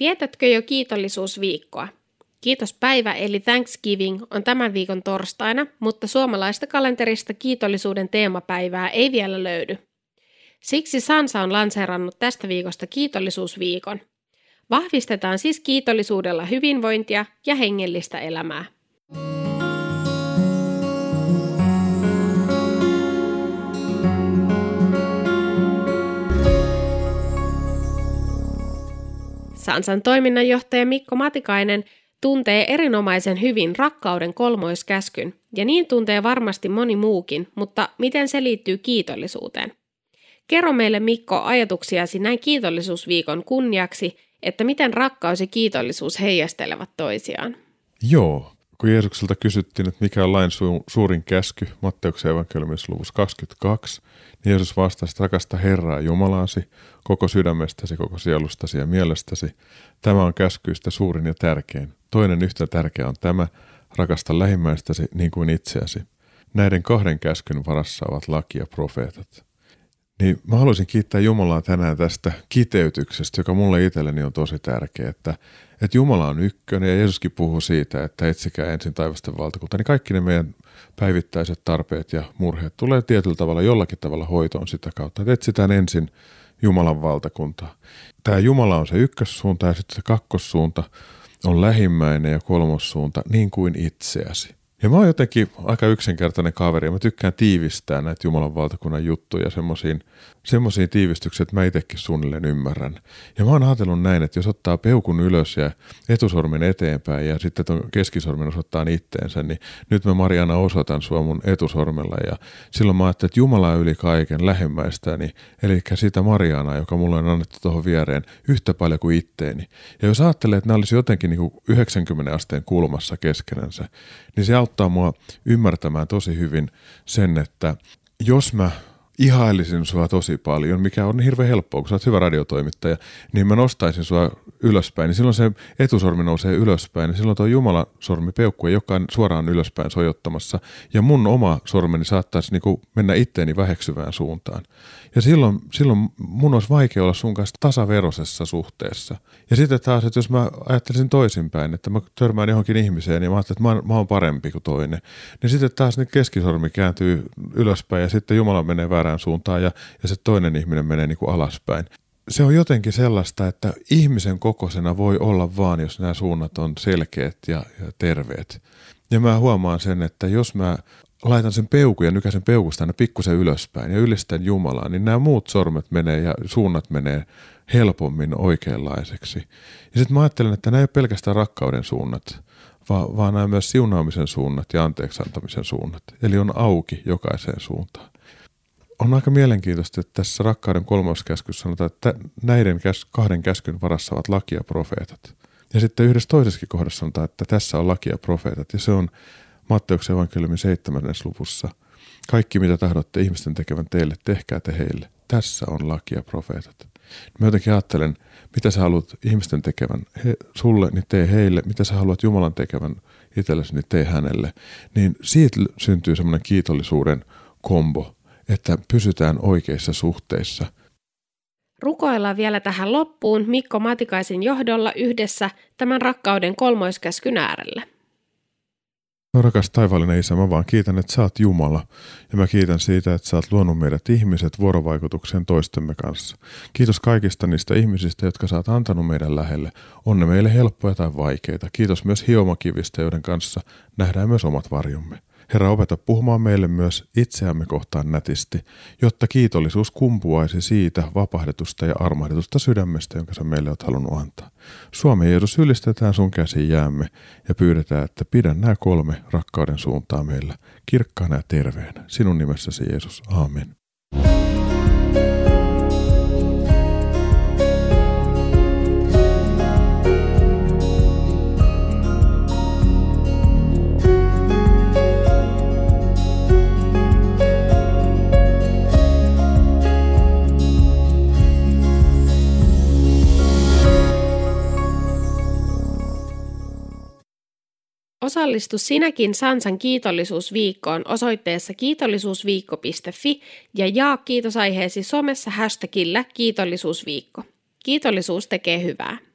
Vietätkö jo kiitollisuusviikkoa? Kiitospäivä eli Thanksgiving on tämän viikon torstaina, mutta suomalaista kalenterista kiitollisuuden teemapäivää ei vielä löydy. Siksi Sansa on lanseerannut tästä viikosta kiitollisuusviikon. Vahvistetaan siis kiitollisuudella hyvinvointia ja hengellistä elämää. Sansan toiminnanjohtaja Mikko Matikainen tuntee erinomaisen hyvin rakkauden kolmoiskäskyn, ja niin tuntee varmasti moni muukin, mutta miten se liittyy kiitollisuuteen? Kerro meille, Mikko, ajatuksiasi näin kiitollisuusviikon kunniaksi, että miten rakkaus ja kiitollisuus heijastelevat toisiaan. Joo, kun Jeesukselta kysyttiin, että mikä on lain suurin käsky, Matteuksen evankeliumissa luvussa 22, niin Jeesus vastasi, että rakasta Herraa Jumalaasi, koko sydämestäsi, koko sielustasi ja mielestäsi. Tämä on käskyistä suurin ja tärkein. Toinen yhtä tärkeä on tämä, rakasta lähimmäistäsi niin kuin itseäsi. Näiden kahden käskyn varassa ovat laki ja profeetat. Niin mä haluaisin kiittää Jumalaa tänään tästä kiteytyksestä, joka mulle itselleni on tosi tärkeä, että Jumala on ykkönen ja Jeesuskin puhuu siitä, että etsikää ensin taivasten valtakuntaa, niin kaikki ne meidän päivittäiset tarpeet ja murheet tulee tietyllä tavalla, jollakin tavalla hoitoon sitä kautta, että etsitään ensin Jumalan valtakuntaa. Tämä Jumala on se ykkössuunta ja sitten se kakkossuunta on lähimmäinen ja kolmossuunta niin kuin itseäsi. Ja mä oon jotenkin aika yksinkertainen kaveri ja mä tykkään tiivistää näitä Jumalan valtakunnan juttuja semmoisiin tiivistyksiin, että mä itsekin suunnilleen ymmärrän. Ja mä oon ajatellut näin, että jos ottaa peukun ylös ja etusormen eteenpäin ja sitten ton keskisormen osoittaa itteensä, niin nyt mä Mariana osoitan sua mun etusormella ja silloin mä ajattelin, että Jumala on yli kaiken lähimmäistäni, eli sitä Marianaa, joka mulle on annettu tuohon viereen yhtä paljon kuin itteeni. Ja jos ajattelee, että nämä olisi jotenkin niin kuin 90 asteen kulmassa keskenänsä, niin se auttaa mua ymmärtämään tosi hyvin sen, että jos mä ihailisin sua tosi paljon, mikä on hirveän helppoa, kun sä oot hyvä radiotoimittaja, niin mä nostaisin sua ylöspäin, niin silloin se etusormi nousee ylöspäin, niin silloin tuo Jumalan sormi peukku ei olekaan suoraan ylöspäin sojottamassa, ja mun oma sormeni saattaisi niinku mennä itteeni väheksyvään suuntaan. Ja silloin mun olisi vaikea olla sun kanssa tasaveroisessa suhteessa. Ja sitten taas, että jos mä ajattelisin toisinpäin, että mä törmään johonkin ihmiseen ja mä ajattelen, että mä oon parempi kuin toinen, niin sitten taas niin keskisormi kääntyy ylöspäin ja sitten Jumala menee väärään suuntaan ja se toinen ihminen menee niin kuin alaspäin. Se on jotenkin sellaista, että ihmisen kokoisena voi olla vaan, jos nämä suunnat on selkeät ja terveet. Ja mä huomaan sen, että jos mä laitan sen peukun ja nykäisen peukusta aina pikkusen ylöspäin ja ylistän Jumalaa, niin nämä muut sormet menee ja suunnat menee helpommin oikeanlaiseksi. Ja sitten mä ajattelen, että nämä ei ole pelkästään rakkauden suunnat, vaan nämä myös siunaamisen suunnat ja anteeksi antamisen suunnat. Eli on auki jokaiseen suuntaan. On aika mielenkiintoista, että tässä rakkauden kolmoskäskyssä sanotaan, että näiden kahden käskyn varassa ovat laki ja profeetat. Ja sitten yhdessä toisessakin kohdassa sanotaan, että tässä on laki ja profeetat. Ja se on Matteuksen evankeliumin 7. luvussa. Kaikki mitä tahdotte ihmisten tekevän teille, tehkää te heille. Tässä on laki ja profeetat. Mä jotenkin ajattelen, mitä sä haluat ihmisten tekevän sulle, niin tee heille. Mitä sä haluat Jumalan tekevän itsellesi, niin tee hänelle. Niin siitä syntyy semmoinen kiitollisuuden kombo, että pysytään oikeissa suhteissa. Rukoillaan vielä tähän loppuun Mikko Matikaisen johdolla yhdessä tämän rakkauden kolmoiskäskyn äärellä. No rakas taivaallinen Isä, mä vaan kiitän, että sä oot Jumala ja mä kiitän siitä, että sä oot luonut meidät ihmiset vuorovaikutukseen toistemme kanssa. Kiitos kaikista niistä ihmisistä, jotka sä oot antanut meidän lähelle. On ne meille helppoja tai vaikeita. Kiitos myös hiomakivistä, joiden kanssa nähdään myös omat varjomme. Herra, opeta puhumaan meille myös itseämme kohtaan nätisti, jotta kiitollisuus kumpuaisi siitä vapahdetusta ja armahdetusta sydämestä, jonka sä meille oot halunnut antaa. Suomi Jeesus ylistetään sun käsiin jäämme ja pyydetään, että pidä nämä 3 rakkauden suuntaa meillä kirkkaana ja terveenä. Sinun nimessäsi Jeesus. Aamen. Osallistu sinäkin Sansan kiitollisuusviikkoon osoitteessa kiitollisuusviikko.fi ja jaa kiitosaiheesi somessa hashtagillä kiitollisuusviikko. Kiitollisuus tekee hyvää.